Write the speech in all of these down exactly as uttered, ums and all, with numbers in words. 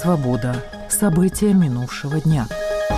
Свобода. События минувшего дня.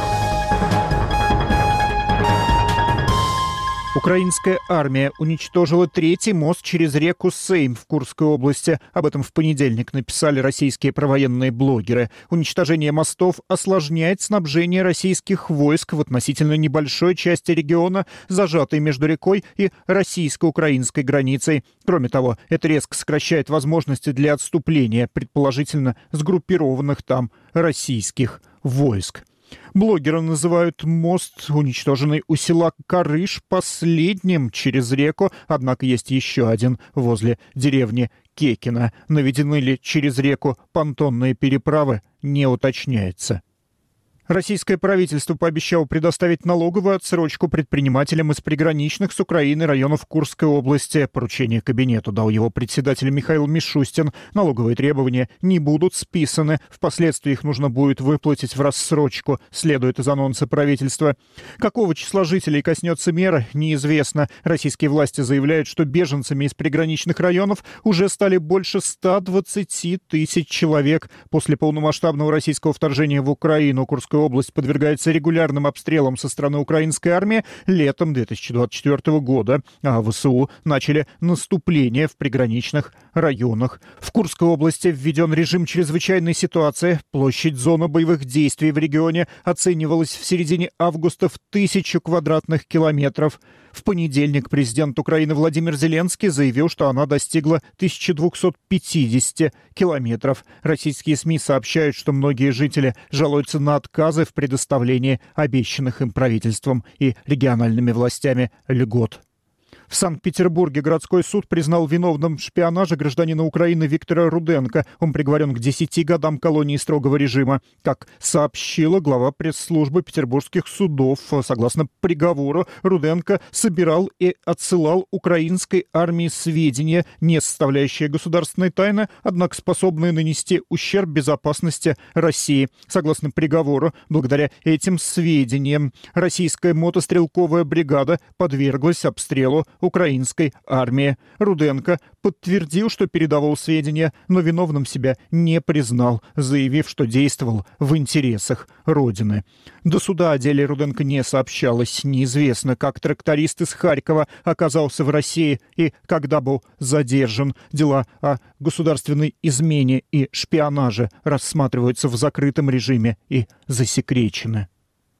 Украинская армия уничтожила третий мост через реку Сейм в Курской области. Об этом в понедельник написали российские провоенные блогеры. Уничтожение мостов осложняет снабжение российских войск в относительно небольшой части региона, зажатой между рекой и российско-украинской границей. Кроме того, это резко сокращает возможности для отступления, предположительно сгруппированных там российских войск. Блогеры называют мост, уничтоженный у села Карыш, последним через реку, однако есть еще один возле деревни Кекино. Наведены ли через реку понтонные переправы, не уточняется. Российское правительство пообещало предоставить налоговую отсрочку предпринимателям из приграничных с Украиной районов Курской области. Поручение кабинету дал его председатель Михаил Мишустин. Налоговые требования не будут списаны. Впоследствии их нужно будет выплатить в рассрочку, следует из анонса правительства. Какого числа жителей коснется мера, неизвестно. Российские власти заявляют, что беженцами из приграничных районов уже стали больше ста двадцати тысяч человек. После полномасштабного российского вторжения в Украину Курская область подвергается регулярным обстрелам со стороны украинской армии летом две тысячи двадцать четвёртого года, а ВСУ начали наступление в приграничных районах. В Курской области введен режим чрезвычайной ситуации. Площадь зоны боевых действий в регионе оценивалась в середине августа в тысячу квадратных километров. В понедельник президент Украины Владимир Зеленский заявил, что она достигла тысячи двухсот пятидесяти километров. Российские СМИ сообщают, что многие жители жалуются на отказы в предоставлении обещанных им правительством и региональными властями льгот. В Санкт-Петербурге городской суд признал виновным в шпионаже гражданина Украины Виктора Руденко. Он приговорен к десяти годам колонии строгого режима. Как сообщила глава пресс-службы петербургских судов, согласно приговору, Руденко собирал и отсылал украинской армии сведения, не составляющие государственной тайны, однако способные нанести ущерб безопасности России. Согласно приговору, благодаря этим сведениям российская мотострелковая бригада подверглась обстрелу украинской армии. Руденко подтвердил, что передавал сведения, но виновным себя не признал, заявив, что действовал в интересах Родины. До суда о деле Руденко не сообщалось. Неизвестно, как тракторист из Харькова оказался в России и когда был задержан. Дела о государственной измене и шпионаже рассматриваются в закрытом режиме и засекречены.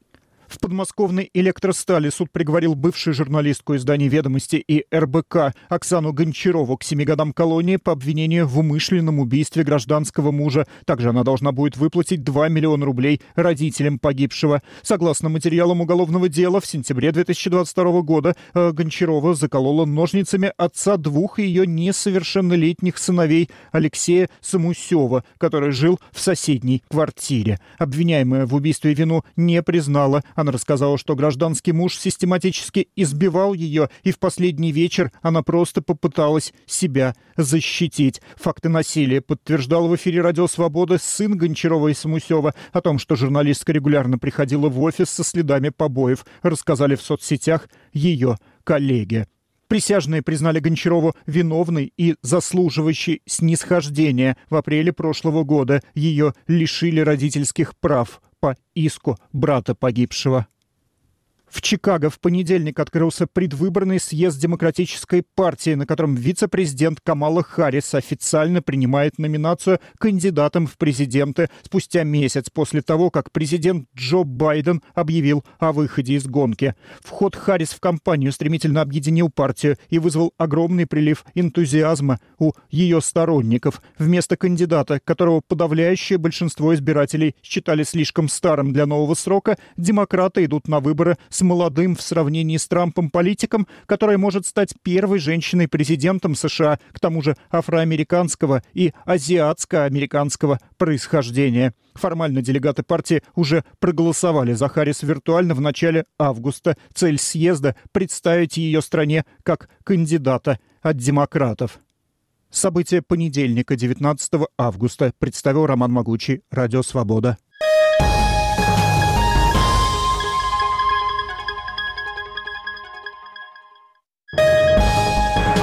В подмосковной «Электростали» суд приговорил бывшую журналистку изданий «Ведомости» и эр бэ ка Оксану Гончарову к семи годам колонии по обвинению в умышленном убийстве гражданского мужа. Также она должна будет выплатить два миллиона рублей родителям погибшего. Согласно материалам уголовного дела, в сентябре две тысячи двадцать второго года Гончарова заколола ножницами отца двух ее несовершеннолетних сыновей Алексея Самусева, который жил в соседней квартире. Обвиняемая в убийстве вину не признала. Она рассказала, что гражданский муж систематически избивал ее, и в последний вечер она просто попыталась себя защитить. Факты насилия подтверждал в эфире «Радио Свобода» сын Гончарова и Самусева. О том, что журналистка регулярно приходила в офис со следами побоев, рассказали в соцсетях ее коллеги. Присяжные признали Гончарову виновной и заслуживающей снисхождения. В апреле прошлого года ее лишили родительских прав по иску брата погибшего. В Чикаго в понедельник открылся предвыборный съезд Демократической партии, на котором вице-президент Камала Харрис официально принимает номинацию кандидатом в президенты спустя месяц после того, как президент Джо Байден объявил о выходе из гонки. Вход Харрис в кампанию стремительно объединил партию и вызвал огромный прилив энтузиазма у ее сторонников. Вместо кандидата, которого подавляющее большинство избирателей считали слишком старым для нового срока, демократы идут на выборы с молодым в сравнении с Трампом политиком, которая может стать первой женщиной-президентом США, к тому же афроамериканского и азиатско-американского происхождения. Формально делегаты партии уже проголосовали за Харрис виртуально в начале августа. Цель съезда — представить ее стране как кандидата от демократов. События понедельника, девятнадцатого августа, представил Роман Могучий, Радио Свобода.